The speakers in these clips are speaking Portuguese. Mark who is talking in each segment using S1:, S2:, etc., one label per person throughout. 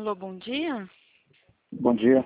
S1: Alô, bom dia.
S2: Bom dia.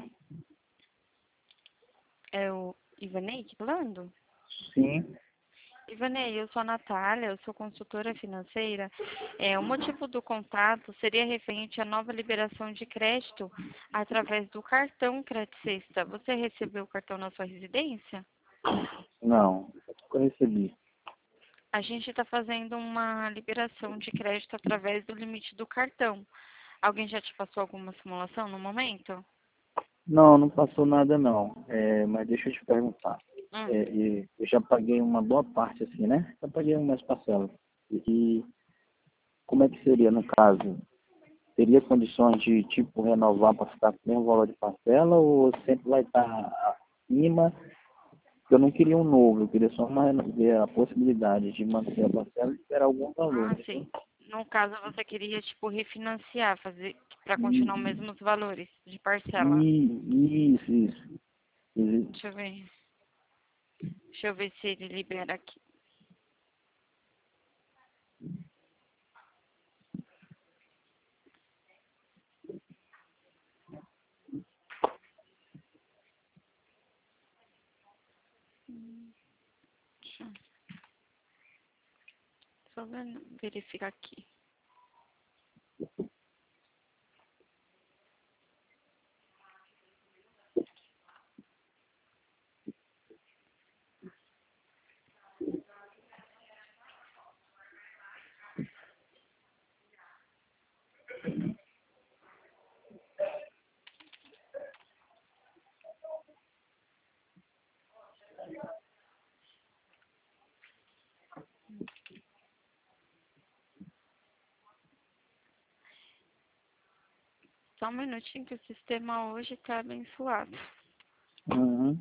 S1: É o Ivanei falando?
S2: Sim.
S1: Ivanei, eu sou a Natália, eu sou consultora financeira. O motivo do contato seria referente à nova liberação de crédito através do cartão Crédito Sexta. Você recebeu o cartão na sua residência?
S2: Não, eu recebi.
S1: A gente está fazendo uma liberação de crédito através do limite do cartão. Alguém já te passou alguma simulação no momento?
S2: Não, não passou nada não. Mas deixa eu te perguntar.
S1: Hum.
S2: Eu já paguei uma boa parte assim, né? Já paguei umas parcelas. E como é que seria no caso? Teria condições de, tipo, renovar para ficar com o mesmo valor de parcela ou sempre vai estar acima? Eu não queria um novo, eu queria só ver a possibilidade de manter a parcela e esperar algum valor.
S1: Ah, sim. No caso, você queria, tipo, refinanciar, fazer para continuar os
S2: E,
S1: mesmos valores de parcela.
S2: isso.
S1: Deixa eu ver. Deixa eu ver se ele libera aqui. Deixa eu só verificar aqui. Só um minutinho que o sistema hoje está abençoado.
S2: Uhum.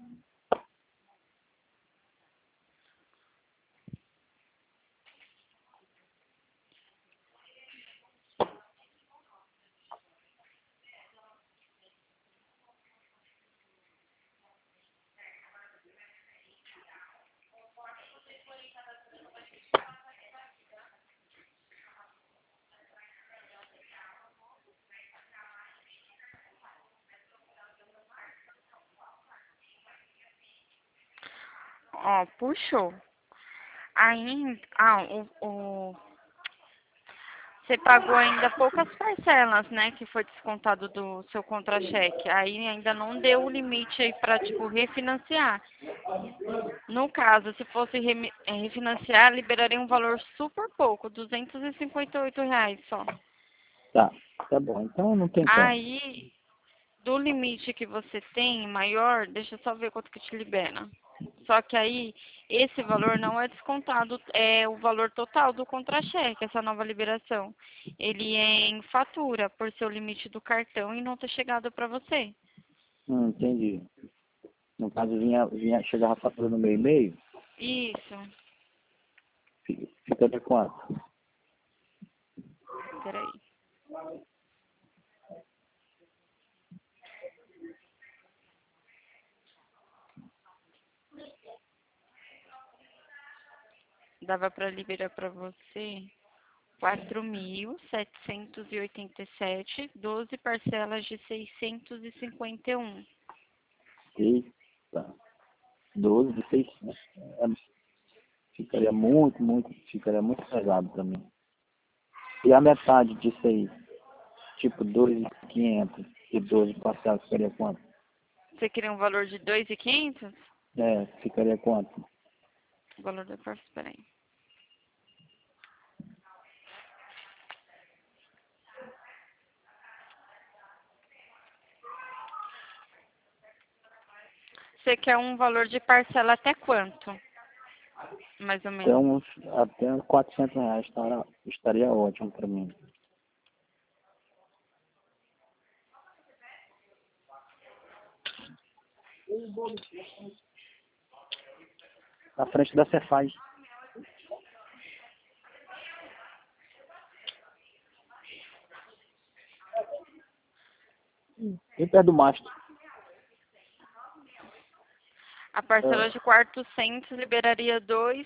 S1: Ó, puxou. Ainda. Você pagou ainda poucas parcelas, né? Que foi descontado do seu contra-cheque. Aí ainda não deu o limite aí para, tipo, refinanciar. No caso, se fosse refinanciar, liberaria um valor super pouco, R$ 258 só.
S2: Tá bom. Então não tem como.
S1: Aí, do limite que você tem maior, deixa eu só ver quanto que te libera. Só que aí, esse valor não é descontado, é o valor total do contra-cheque, essa nova liberação. Ele é em fatura, por ser o limite do cartão e não ter chegado para você.
S2: Entendi. No caso, chegava a fatura no meu e-mail,
S1: Isso.
S2: fica de quanto?
S1: Peraí. Dava para liberar para você 4.787, 12 parcelas de 651.
S2: Eita, 12 de 600. Ficaria muito pesado para mim. E a metade disso aí, tipo 2.500 e 12 parcelas, ficaria quanto?
S1: Você queria um valor de 2.500?
S2: Ficaria quanto?
S1: O valor da parcela, peraí. Você quer um valor de parcela até quanto? Mais ou menos.
S2: Até uns R$ 400 estaria ótimo para mim. Na frente da Cefaz. Bem perto do mastro.
S1: A parcela de 400 liberaria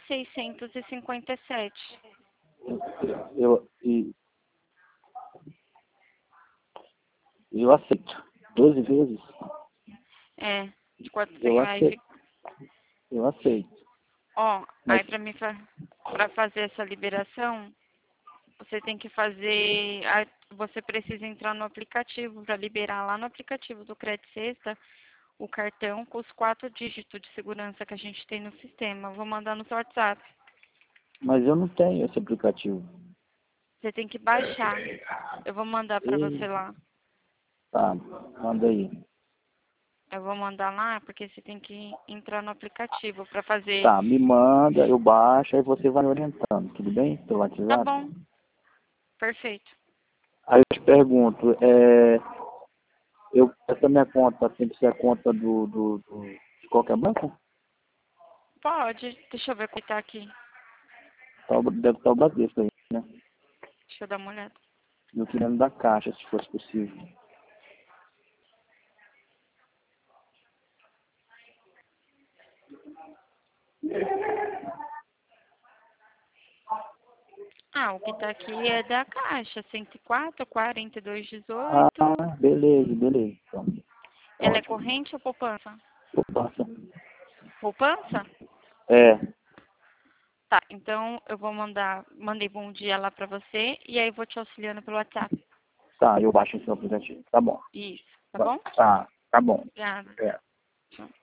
S1: 2.657.
S2: Eu, e Eu aceito. 12 vezes?
S1: É, de
S2: Eu
S1: R$ 400.
S2: aceito. Eu aceito.
S1: Ó,
S2: Mas,
S1: aí pra fazer essa liberação, você tem que fazer, você precisa entrar no aplicativo para liberar lá no aplicativo do Crédito Sexta o cartão com os 4 dígitos de segurança que a gente tem no sistema. Eu vou mandar no seu WhatsApp.
S2: mas eu não tenho esse aplicativo.
S1: Você tem que baixar. Eu vou mandar para você lá.
S2: Tá, manda aí.
S1: Eu vou mandar lá porque você tem que entrar no aplicativo para fazer.
S2: Tá, me manda, eu baixo, aí você vai me orientando, tudo bem? Pelo
S1: Tá
S2: WhatsApp?
S1: bom, perfeito.
S2: Aí eu te pergunto, essa minha conta tem que ser a conta de qualquer banco?
S1: Pode, deixa eu ver como tá aqui.
S2: Deve estar o Bradesco aí, né?
S1: Deixa eu dar uma olhada.
S2: Eu querendo da Caixa, se fosse possível.
S1: Ah, o que tá aqui é da Caixa, 104, 42,
S2: Ah,
S1: 18.
S2: beleza. Então,
S1: Ela é
S2: ótimo.
S1: corrente ou poupança?
S2: Passa.
S1: Poupança?
S2: É,
S1: Tá, então eu vou mandei bom dia lá pra você e aí vou te auxiliando pelo WhatsApp.
S2: tá, eu baixo esse aplicativo. Tá bom.
S1: Isso, tá bom?
S2: Tá bom.
S1: Obrigada.
S2: É.
S1: Tchau.